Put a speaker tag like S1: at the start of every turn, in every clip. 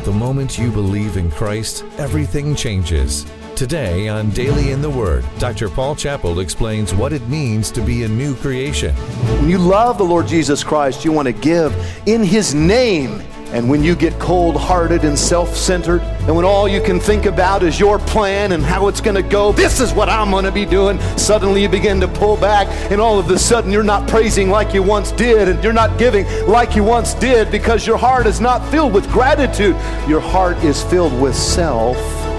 S1: The moment you believe in Christ, everything changes. Today on Daily in the Word, Dr. Paul Chappell explains what it means to be a new creation.
S2: When you love the Lord Jesus Christ, you want to give in His name. And when you get cold-hearted and self-centered, and when all you can think about is your plan and how it's going to go, this is what I'm going to be doing, suddenly you begin to pull back, and all of a sudden you're not praising like you once did, and you're not giving like you once did, because your heart is not filled with gratitude. Your heart is filled with self.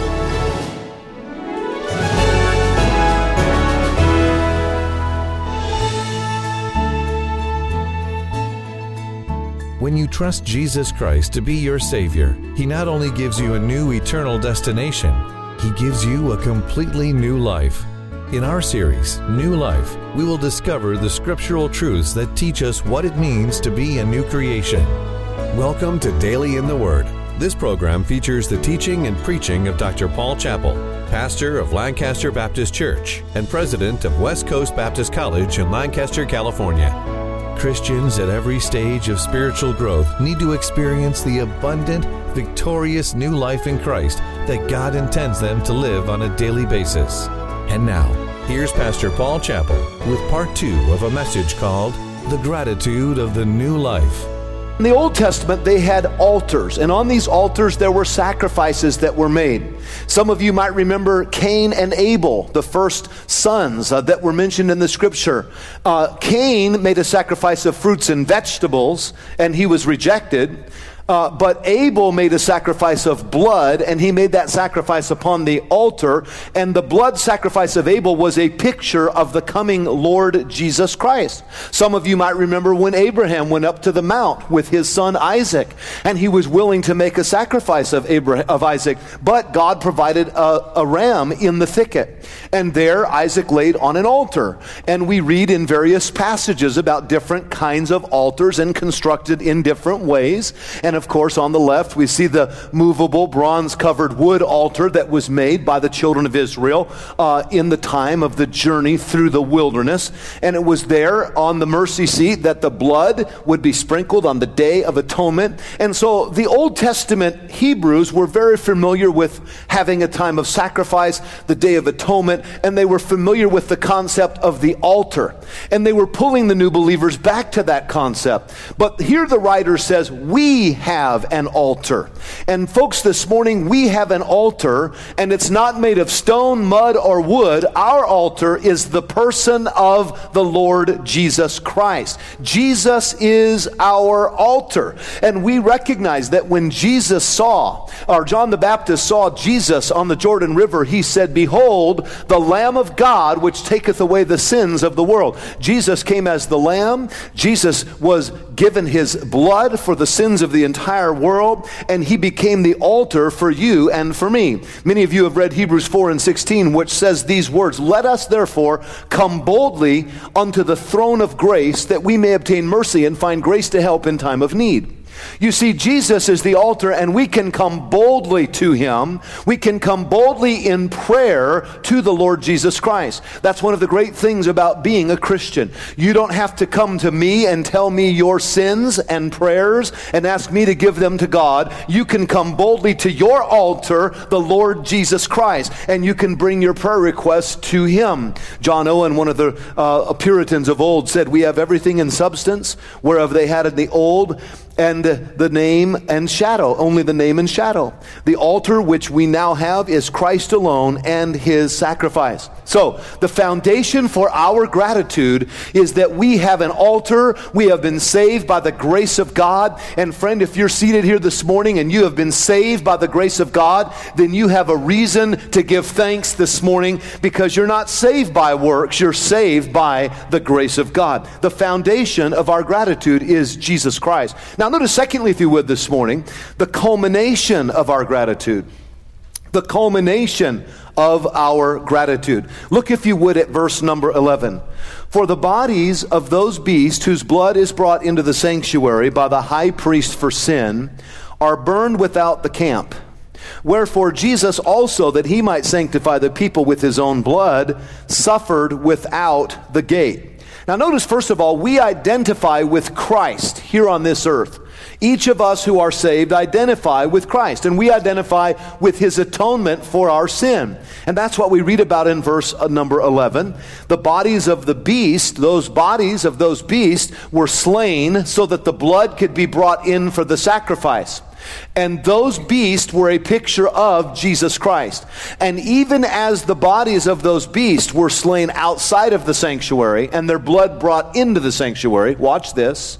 S1: When you trust Jesus Christ to be your Savior, He not only gives you a new eternal destination, He gives you a completely new life. In our series, New Life, we will discover the scriptural truths that teach us what it means to be a new creation. Welcome to Daily in the Word. This program features the teaching and preaching of Dr. Paul Chappell, pastor of Lancaster Baptist Church and president of West Coast Baptist College in Lancaster, California. Christians at every stage of spiritual growth need to experience the abundant, victorious new life in Christ that God intends them to live on a daily basis. And now, here's Pastor Paul Chappell with part 2 of a message called The Gratitude of the New Life.
S2: In the Old Testament, they had altars, and on these altars there were sacrifices that were made. Some of you might remember Cain and Abel, the first sons that were mentioned in the scripture. Cain made a sacrifice of fruits and vegetables, and he was rejected. But Abel made a sacrifice of blood, and he made that sacrifice upon the altar. And the blood sacrifice of Abel was a picture of the coming Lord Jesus Christ. Some of you might remember when Abraham went up to the mount with his son Isaac, and he was willing to make a sacrifice of Isaac, but God provided a ram in the thicket. And there Isaac laid on an altar. And we read in various passages about different kinds of altars and constructed in different ways. And of course, on the left, we see the movable bronze-covered wood altar that was made by the children of Israel in the time of the journey through the wilderness. And it was there on the mercy seat that the blood would be sprinkled on the Day of Atonement. And so the Old Testament Hebrews were very familiar with having a time of sacrifice, the Day of Atonement, and they were familiar with the concept of the altar. And they were pulling the new believers back to that concept. But here the writer says, we have an altar. And folks, this morning we have an altar, and it's not made of stone, mud, or wood. Our altar is the person of the Lord Jesus Christ. Jesus is our altar. And we recognize that when John the Baptist saw Jesus on the Jordan River, he said, "Behold, the Lamb of God, which taketh away the sins of the world." Jesus came as the Lamb. Jesus was given his blood for the sins of the entire world, and he became the altar for you and for me. Many of you have read Hebrews 4 and 16, which says these words, "Let us therefore come boldly unto the throne of grace, that we may obtain mercy and find grace to help in time of need." You see, Jesus is the altar, and we can come boldly to him. We can come boldly in prayer to the Lord Jesus Christ. That's one of the great things about being a Christian. You don't have to come to me and tell me your sins and prayers and ask me to give them to God. You can come boldly to your altar, the Lord Jesus Christ, and you can bring your prayer requests to him. John Owen, one of the Puritans of old, said, "We have everything in substance, whereof they had in the old, and the name and shadow, only the name and shadow. The altar which we now have is Christ alone and his sacrifice." So, the foundation for our gratitude is that we have an altar. We have been saved by the grace of God. And friend, if you're seated here this morning and you have been saved by the grace of God, then you have a reason to give thanks this morning, because you're not saved by works, you're saved by the grace of God. The foundation of our gratitude is Jesus Christ. Now notice secondly, if you would, this morning, the culmination of our gratitude. The culmination of our gratitude. Look, if you would, at verse number 11. "For the bodies of those beasts whose blood is brought into the sanctuary by the high priest for sin are burned without the camp. Wherefore Jesus also, that he might sanctify the people with his own blood, suffered without the gate." Now notice, first of all, we identify with Christ here on this earth. Each of us who are saved identify with Christ, and we identify with his atonement for our sin. And that's what we read about in verse number 11. The bodies of the beast, those bodies of those beasts were slain so that the blood could be brought in for the sacrifice. And those beasts were a picture of Jesus Christ. And even as the bodies of those beasts were slain outside of the sanctuary and their blood brought into the sanctuary, watch this,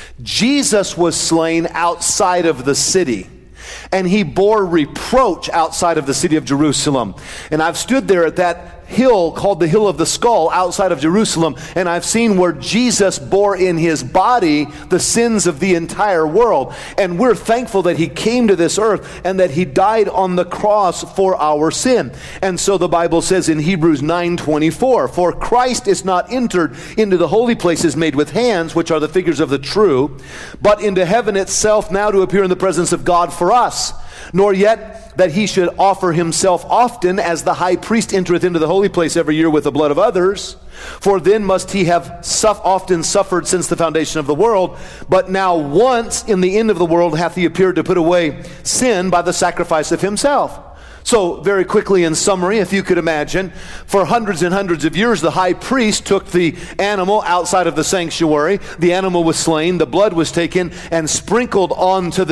S2: Jesus was slain outside of the city. And he bore reproach outside of the city of Jerusalem. And I've stood there at that hill called the Hill of the Skull outside of Jerusalem, and I've seen where Jesus bore in his body the sins of the entire world. And we're thankful that he came to this earth and that he died on the cross for our sin. And so the Bible says in Hebrews 9:24, "For Christ is not entered into the holy places made with hands, which are the figures of the true, but into heaven itself, now to appear in the presence of God for us. Nor yet that he should offer himself often, as the high priest entereth into the holy place every year with the blood of others. For then must he have often suffered since the foundation of the world. But now once in the end of the world hath he appeared to put away sin by the sacrifice of himself." So very quickly in summary, if you could imagine, for hundreds and hundreds of years, the high priest took the animal outside of the sanctuary. The animal was slain, the blood was taken and sprinkled onto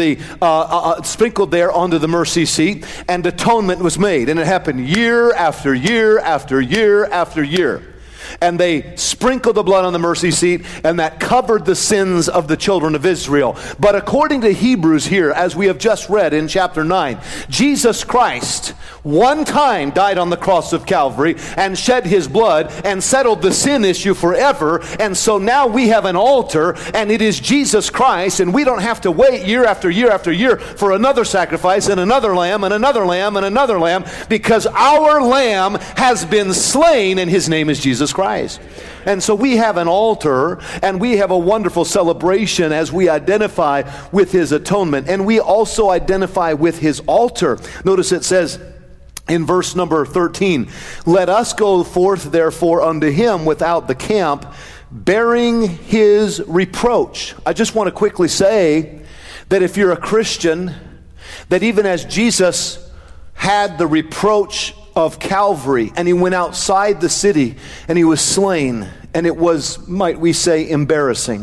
S2: sprinkled there onto the mercy seat, and atonement was made. And it happened year after year after year after year. And they sprinkled the blood on the mercy seat, and that covered the sins of the children of Israel. But according to Hebrews here, as we have just read in chapter 9, Jesus Christ one time died on the cross of Calvary and shed his blood and settled the sin issue forever. And so now we have an altar, and it is Jesus Christ, and we don't have to wait year after year after year for another sacrifice and another lamb and another lamb and another lamb, because our lamb has been slain, and his name is Jesus Christ. And so we have an altar, and we have a wonderful celebration as we identify with his atonement, and we also identify with his altar. Notice it says in verse number 13, "Let us go forth therefore unto him without the camp, bearing his reproach." I just want to quickly say that if you're a Christian, that even as Jesus had the reproach of Calvary, and he went outside the city and he was slain, and it was, might we say, embarrassing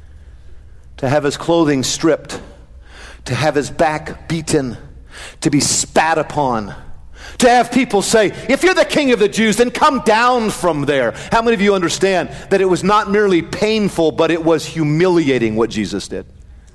S2: to have his clothing stripped, to have his back beaten, to be spat upon, to have people say, "If you're the king of the Jews, then come down from there." How many of you understand that it was not merely painful, but it was humiliating what Jesus did?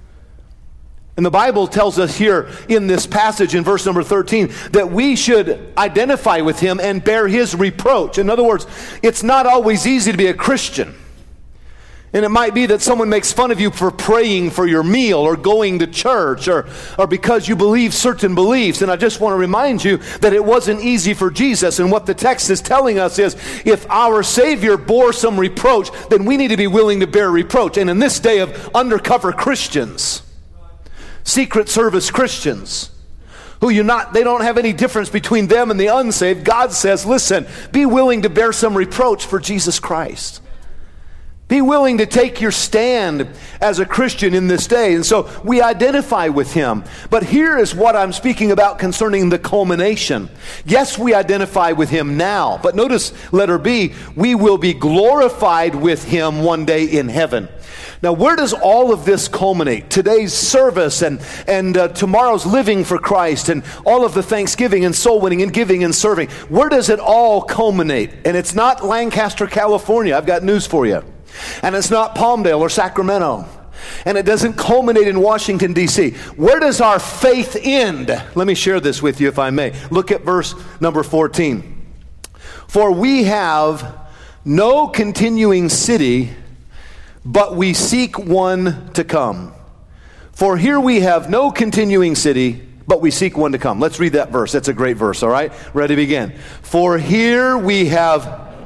S2: And the Bible tells us here in this passage in verse number 13 that we should identify with him and bear his reproach. In other words, it's not always easy to be a Christian. And it might be that someone makes fun of you for praying for your meal or going to church or because you believe certain beliefs. And I just want to remind you that it wasn't easy for Jesus. And what the text is telling us is if our Savior bore some reproach, then we need to be willing to bear reproach. And in this day of undercover Christians, Secret Service Christians, they don't have any difference between them and the unsaved, God says, listen, be willing to bear some reproach for Jesus Christ. Be willing to take your stand as a Christian in this day. And so we identify with him. But here is what I'm speaking about concerning the culmination. Yes, we identify with him now. But notice letter B, we will be glorified with him one day in heaven. Now, where does all of this culminate? Today's service and tomorrow's living for Christ and all of the thanksgiving and soul winning and giving and serving. Where does it all culminate? And it's not Lancaster, California. I've got news for you. And it's not Palmdale or Sacramento. And it doesn't culminate in Washington, D.C. Where does our faith end? Let me share this with you if I may. Look at verse number 14. "For we have no continuing city, but we seek one to come. For here we have no continuing city, but we seek one to come." Let's read that verse. That's a great verse, all right? Ready, begin. "For here we have,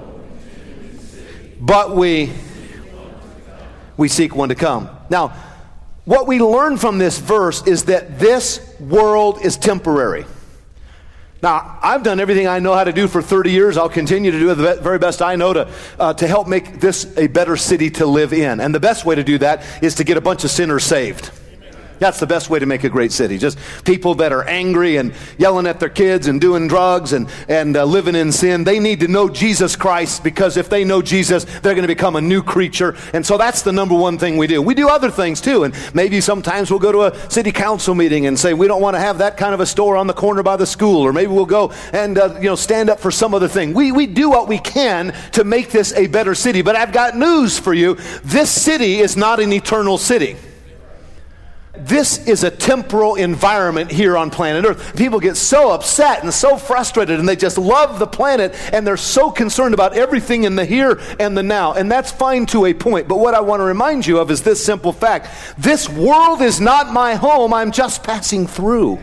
S2: but we seek one to come." Now, what we learn from this verse is that this world is temporary. Now, I've done everything I know how to do for 30 years. I'll continue to do the very best I know to help make this a better city to live in. And the best way to do that is to get a bunch of sinners saved. That's the best way to make a great city. Just people that are angry and yelling at their kids and doing drugs and living in sin. They need to know Jesus Christ, because if they know Jesus, they're going to become a new creature. And so that's the number one thing we do. We do other things too. And maybe sometimes we'll go to a city council meeting and say, we don't want to have that kind of a store on the corner by the school. Or maybe we'll go and stand up for some other thing. We do what we can to make this a better city. But I've got news for you. This city is not an eternal city. This is a temporal environment here on planet Earth. People get so upset and so frustrated, and they just love the planet, and they're so concerned about everything in the here and the now. And that's fine to a point. But what I want to remind you of is this simple fact. This world is not my home. I'm just passing through.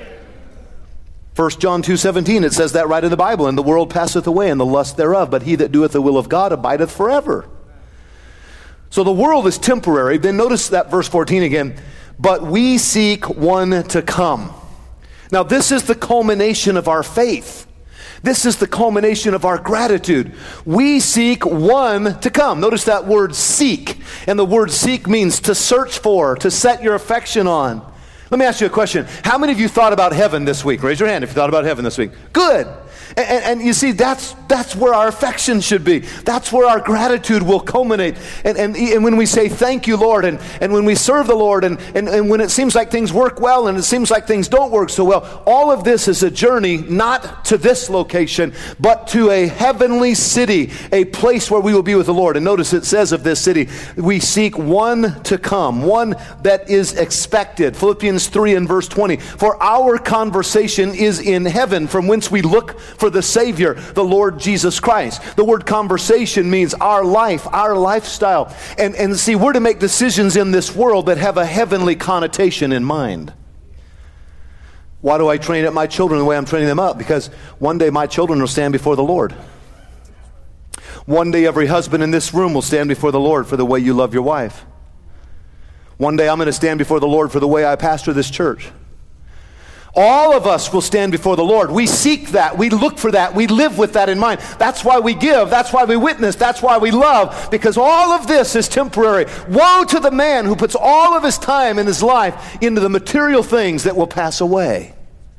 S2: 1 John 2:17, it says that right in the Bible. And the world passeth away, and the lust thereof. But he that doeth the will of God abideth forever. So the world is temporary. Then notice that verse 14 again. But we seek one to come. Now this is the culmination of our faith. This is the culmination of our gratitude. We seek one to come. Notice that word seek. And the word seek means to search for, to set your affection on. Let me ask you a question. How many of you thought about heaven this week? Raise your hand if you thought about heaven this week. Good. And you see, that's where our affection should be. That's where our gratitude will culminate. And when we say, thank you, Lord, and when we serve the Lord, and when it seems like things work well, and it seems like things don't work so well, all of this is a journey not to this location, but to a heavenly city, a place where we will be with the Lord. And notice it says of this city, we seek one to come, one that is expected. Philippians 3 and verse 20, for our conversation is in heaven, from whence we look for the Savior, the Lord Jesus Christ. The word conversation means our life, our lifestyle. And see, we're to make decisions in this world that have a heavenly connotation in mind. Why do I train up my children the way I'm training them up? Because one day my children will stand before the Lord. One day every husband in this room will stand before the Lord for the way you love your wife. One day I'm going to stand before the Lord for the way I pastor this church. All of us will stand before the Lord. We seek that. We look for that. We live with that in mind. That's why we give. That's why we witness. That's why we love. Because all of this is temporary. Woe to the man who puts all of his time in his life into the material things that will pass away.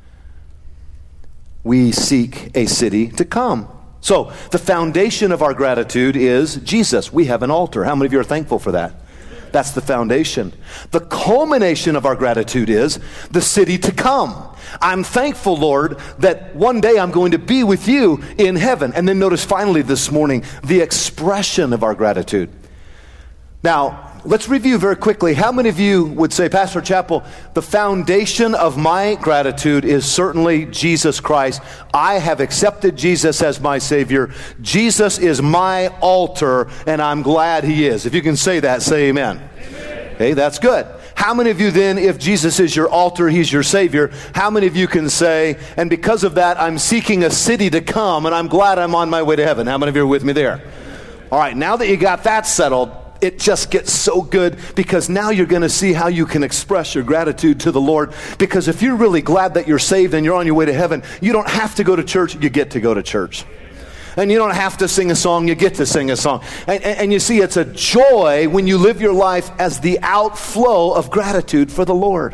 S2: We seek a city to come. So the foundation of our gratitude is Jesus. We have an altar. How many of you are thankful for that? That's the foundation. The culmination of our gratitude is the city to come. I'm thankful, Lord, that one day I'm going to be with you in heaven. And then notice finally this morning, the expression of our gratitude. Now, let's review very quickly. How many of you would say, Pastor Chappell, the foundation of my gratitude is certainly Jesus Christ. I have accepted Jesus as my Savior. Jesus is my altar, and I'm glad He is. If you can say that, say amen. Amen. Okay, that's good. How many of you then, if Jesus is your altar, He's your Savior, how many of you can say, and because of that, I'm seeking a city to come, and I'm glad I'm on my way to heaven? How many of you are with me there? All right, now that you got that settled, it just gets so good, because now you're going to see how you can express your gratitude to the Lord. Because if you're really glad that you're saved and you're on your way to heaven, you don't have to go to church, you get to go to church. And you don't have to sing a song, you get to sing a song. And you see, it's a joy when you live your life as the outflow of gratitude for the Lord.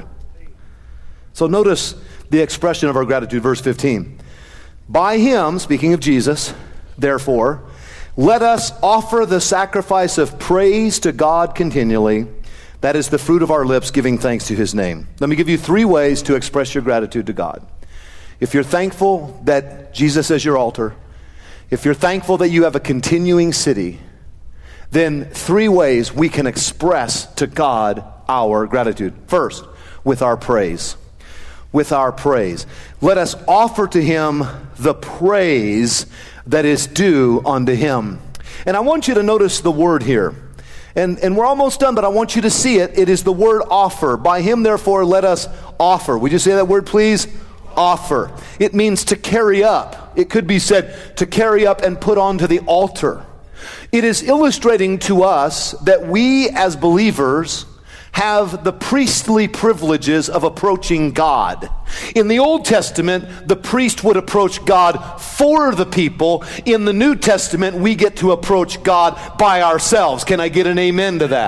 S2: So notice the expression of our gratitude, verse 15. By Him, speaking of Jesus, therefore, let us offer the sacrifice of praise to God continually. That is the fruit of our lips, giving thanks to His name. Let me give you 3 ways to express your gratitude to God. If you're thankful that Jesus is your altar, if you're thankful that you have a continuing city, then 3 ways we can express to God our gratitude. First, with our praise. With our praise. Let us offer to Him the praise that is due unto Him. And I want you to notice the word here. And we're almost done, but I want you to see it. It is the word offer. By Him, therefore, let us offer. Would you say that word, please? Offer. It means to carry up. It could be said to carry up and put onto the altar. It is illustrating to us that we as believers have the priestly privileges of approaching God. In the Old Testament, the priest would approach God for the people. In the New Testament, we get to approach God by ourselves. Can I get an amen to that?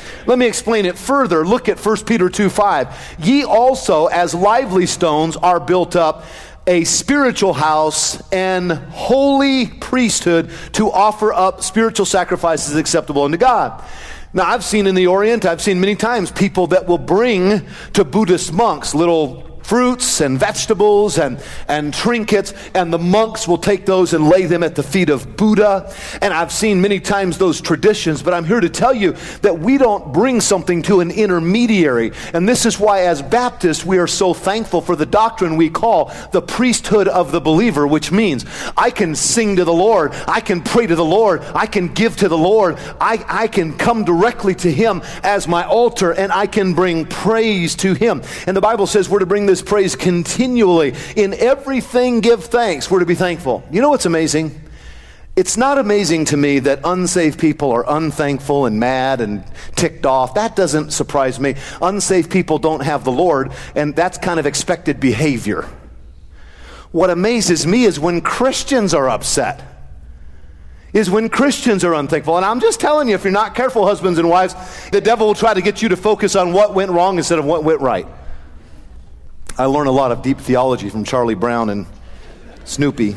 S2: Let me explain it further. Look at 1 Peter 2:5. Ye also, as lively stones, are built up a spiritual house and holy priesthood to offer up spiritual sacrifices acceptable unto God. Now, I've seen in the Orient, I've seen many times people that will bring to Buddhist monks little fruits and vegetables and trinkets, and the monks will take those and lay them at the feet of Buddha. And I've seen many times those traditions, but I'm here to tell you that we don't bring something to an intermediary. And this is why, as Baptists, we are so thankful for the doctrine we call the priesthood of the believer, which means I can sing to the Lord, I can pray to the Lord, I can give to the Lord, I can come directly to Him as my altar, and I can bring praise to Him. And the Bible says we're to bring this praise continually. In everything give thanks. We're to be thankful. You know what's amazing? It's not amazing to me that unsaved people are unthankful and mad and ticked off. That doesn't surprise me. Unsaved people don't have the Lord, and that's kind of expected behavior. What amazes me is when Christians are upset. Is when Christians are unthankful. And I'm just telling you, if you're not careful, husbands and wives, the devil will try to get you to focus on what went wrong instead of what went right. I learned a lot of deep theology from Charlie Brown and Snoopy.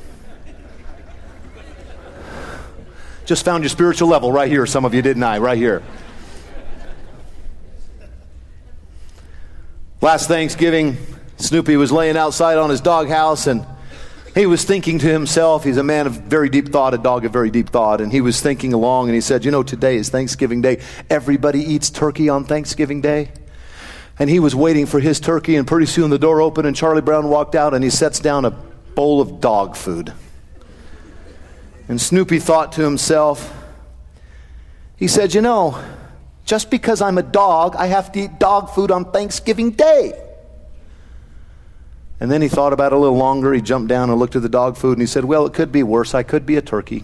S2: Just found your spiritual level right here, some of you, didn't I? Right here. Last Thanksgiving, Snoopy was laying outside on his doghouse, and he was thinking to himself. He's a man of very deep thought, a dog of very deep thought, and he was thinking along, and he said, you know, today is Thanksgiving Day. Everybody eats turkey on Thanksgiving Day. And he was waiting for his turkey, and pretty soon the door opened, and Charlie Brown walked out, and he sets down a bowl of dog food. And Snoopy thought to himself, he said, you know, just because I'm a dog, I have to eat dog food on Thanksgiving Day. And then he thought about it a little longer. He jumped down and looked at the dog food, and he said, well, it could be worse. I could be a turkey.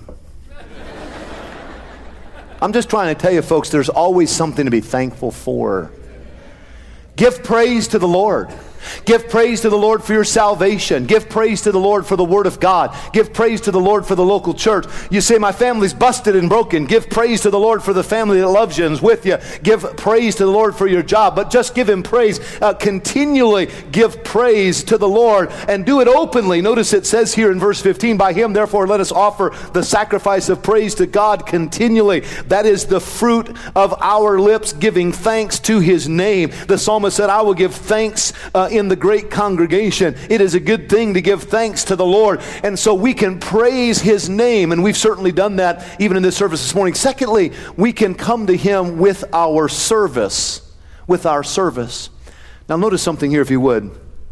S2: I'm just trying to tell you, folks, there's always something to be thankful for. Give praise to the Lord. Give praise to the Lord for your salvation. Give praise to the Lord for the Word of God. Give praise to the Lord for the local church. You say, my family's busted and broken. Give praise to the Lord for the family that loves you and is with you. Give praise to the Lord for your job. But just give Him praise. Continually give praise to the Lord and do it openly. Notice it says here in verse 15, by Him, therefore, let us offer the sacrifice of praise to God continually. That is the fruit of our lips, giving thanks to His name. The psalmist said, I will give thanks in the great congregation. It is a good thing to give thanks to the Lord. And so we can praise His name, and we've certainly done that even in this service this morning. Secondly, we can come to Him with our service. With our service. Now notice something here, if you would.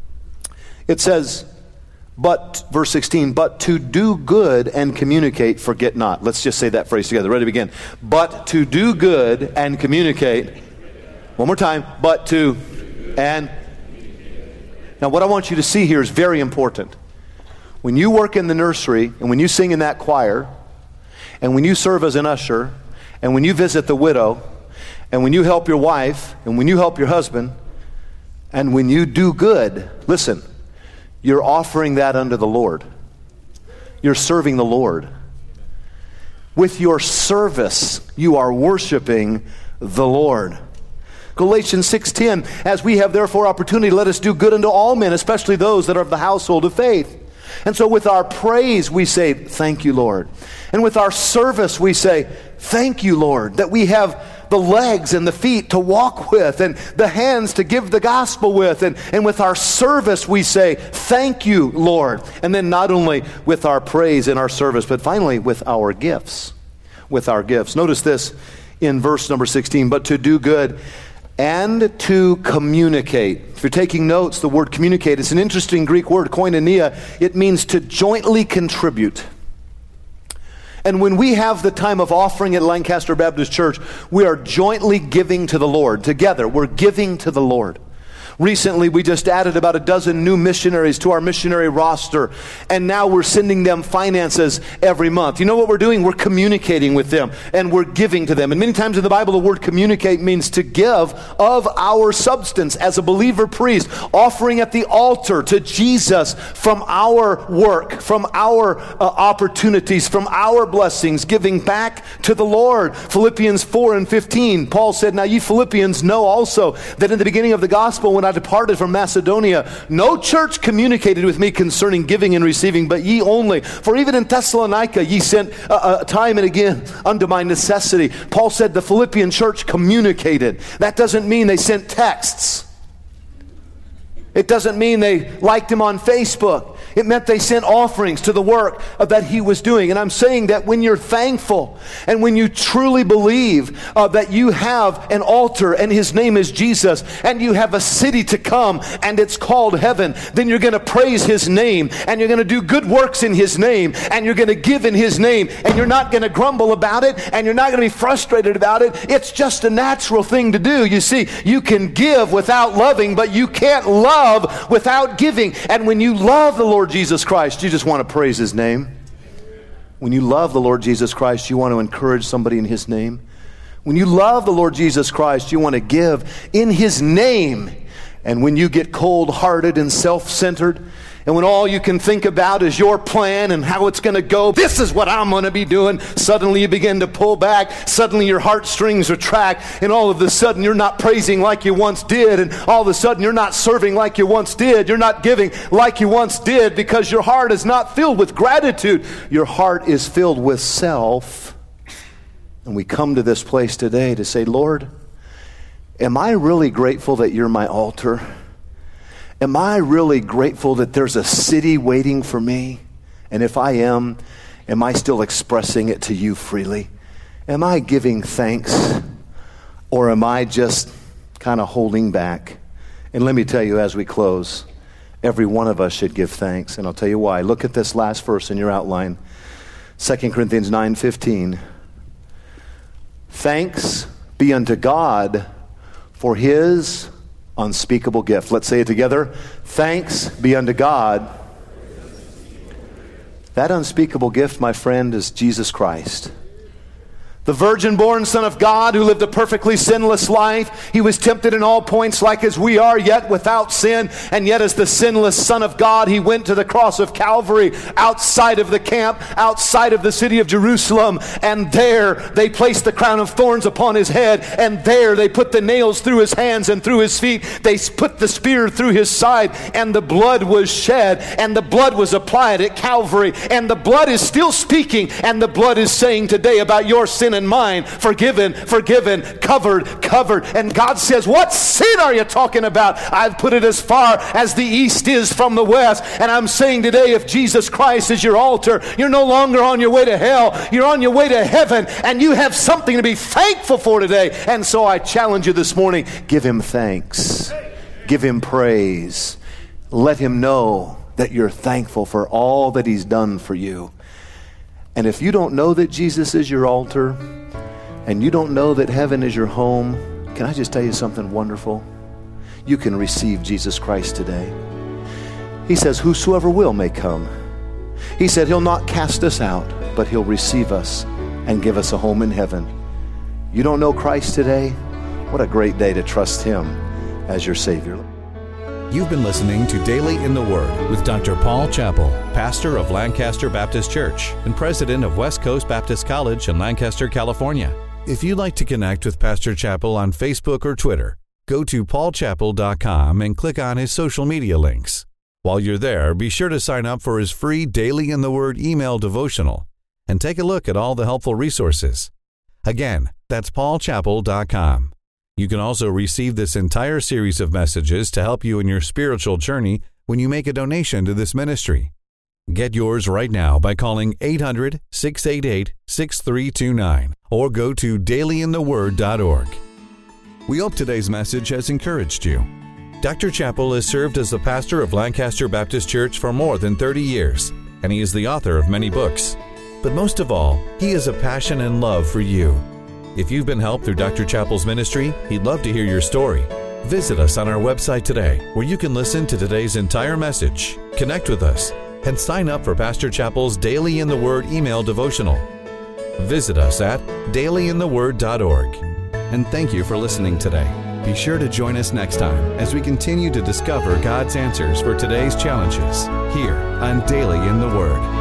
S2: It says, but, verse 16, but to do good and communicate, forget not. Let's just say that phrase together. Ready to begin. But to do good and communicate. One more time. But to and. Now, what I want you to see here is very important. When you work in the nursery, and when you sing in that choir, and when you serve as an usher, and when you visit the widow, and when you help your wife, and when you help your husband, and when you do good, listen, you're offering that unto the Lord. You're serving the Lord. With your service, you are worshiping the Lord. Galatians 6:10, as we have therefore opportunity, let us do good unto all men, especially those that are of the household of faith. And so with our praise, we say, thank you, Lord. And with our service, we say, thank you, Lord, that we have the legs and the feet to walk with and the hands to give the gospel with. And with our service, we say, thank you, Lord. And then not only with our praise and our service, but finally with our gifts. With our gifts. Notice this in verse number 16, but to do good and to communicate. If you're taking notes, the word communicate, it's an interesting Greek word, koinonia. It means to jointly contribute. And when we have the time of offering at Lancaster Baptist Church, we are jointly giving to the Lord. Together, we're giving to the Lord. Recently, we just added about a dozen new missionaries to our missionary roster, and now we're sending them finances every month. You know what we're doing? We're communicating with them, and we're giving to them. And many times in the Bible, the word communicate means to give of our substance as a believer priest, offering at the altar to Jesus from our work, from our opportunities, from our blessings, giving back to the Lord. Philippians 4:15, Paul said, "Now ye Philippians know also that in the beginning of the gospel, when I departed from Macedonia, no church communicated with me concerning giving and receiving, but ye only. For even in Thessalonica ye sent time and again unto my necessity." Paul said the Philippian church communicated. That doesn't mean they sent texts. It doesn't mean they liked him on Facebook. It meant they sent offerings to the work that he was doing. And I'm saying that when you're thankful and when you truly believe that you have an altar and his name is Jesus, and you have a city to come and it's called heaven, then you're going to praise his name, and you're going to do good works in his name, and you're going to give in his name, and you're not going to grumble about it, and you're not going to be frustrated about it. It's just a natural thing to do. You see, you can give without loving, but you can't love without giving. And when you love the Lord Jesus Christ, you just want to praise his name. When you love the Lord Jesus Christ, you want to encourage somebody in his name. When you love the Lord Jesus Christ, you want to give in his name. And when you get cold-hearted and self-centered, and when all you can think about is your plan and how it's going to go, this is what I'm going to be doing, suddenly you begin to pull back. Suddenly your heartstrings retract, and all of a sudden you're not praising like you once did, and all of a sudden you're not serving like you once did. You're not giving like you once did, because your heart is not filled with gratitude. Your heart is filled with self. And we come to this place today to say, Lord, am I really grateful that you're my altar? Am I really grateful that there's a city waiting for me? And if I am I still expressing it to you freely? Am I giving thanks? Or am I just kind of holding back? And let me tell you as we close, every one of us should give thanks. And I'll tell you why. Look at this last verse in your outline. 2 Corinthians 9:15. Thanks be unto God for his unspeakable gift. Let's say it together. Thanks be unto God. That unspeakable gift, my friend, is Jesus Christ. The virgin-born Son of God who lived a perfectly sinless life. He was tempted in all points like as we are, yet without sin. And yet as the sinless Son of God, he went to the cross of Calvary outside of the camp, outside of the city of Jerusalem. And there they placed the crown of thorns upon his head. And there they put the nails through his hands and through his feet. They put the spear through his side. And the blood was shed. And the blood was applied at Calvary. And the blood is still speaking. And the blood is saying today about your sin and mine, forgiven, covered. And God says, what sin are you talking about? I've put it as far as the east is from the west. And I'm saying today, if Jesus Christ is your altar, you're no longer on your way to hell. You're on your way to heaven, and you have something to be thankful for today. And so I challenge you this morning, give him thanks. Give him praise. Let him know that you're thankful for all that he's done for you. And if you don't know that Jesus is your altar, and you don't know that heaven is your home, can I just tell you something wonderful? You can receive Jesus Christ today. He says, whosoever will may come. He said he'll not cast us out, but he'll receive us and give us a home in heaven. You don't know Christ today? What a great day to trust him as your Savior.
S1: You've been listening to Daily in the Word with Dr. Paul Chappell, pastor of Lancaster Baptist Church and president of West Coast Baptist College in Lancaster, California. If you'd like to connect with Pastor Chappell on Facebook or Twitter, go to paulchappell.com and click on his social media links. While you're there, be sure to sign up for his free Daily in the Word email devotional and take a look at all the helpful resources. Again, that's paulchappell.com. You can also receive this entire series of messages to help you in your spiritual journey when you make a donation to this ministry. Get yours right now by calling 800-688-6329 or go to dailyintheword.org. We hope today's message has encouraged you. Dr. Chappell has served as the pastor of Lancaster Baptist Church for more than 30 years, and he is the author of many books. But most of all, he has a passion and love for you. If you've been helped through Dr. Chappell's ministry, he'd love to hear your story. Visit us on our website today, where you can listen to today's entire message, connect with us, and sign up for Pastor Chappell's Daily in the Word email devotional. Visit us at dailyintheword.org. And thank you for listening today. Be sure to join us next time as we continue to discover God's answers for today's challenges here on Daily in the Word.